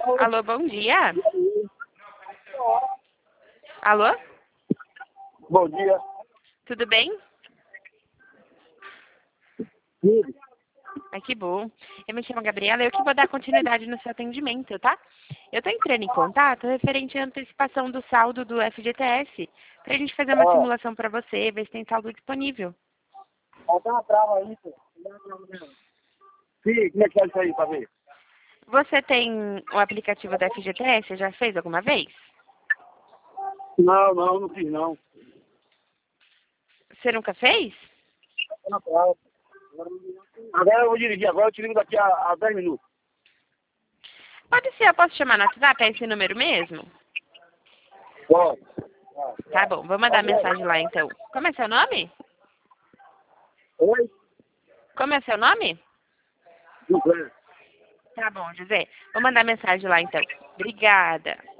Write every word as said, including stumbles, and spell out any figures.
Alô, bom dia. Alô? Bom dia. Tudo bem? Tudo. Ai, que bom. Eu me chamo Gabriela e eu que vou dar continuidade no seu atendimento, tá? Eu tô entrando em contato referente à antecipação do saldo do F G T S, pra gente fazer uma Ó, simulação pra você, ver se tem saldo disponível. ó, dá uma trava aí, pô. Dá uma trava nela. Sim, como é que faz isso aí pra ver? Você tem o aplicativo da F G T S? Já fez alguma vez? Não, não, não fiz não. Você nunca fez? Dá uma trava. Agora eu vou dirigir, agora eu te ligo daqui a, a dez minutos. Pode ser, eu posso chamar no WhatsApp? É esse número mesmo? Pode. Tá bom, vou mandar mensagem lá então. Como é seu nome? Oi? Como é seu nome? José. Tá bom, José. Vou mandar mensagem lá então. Obrigada.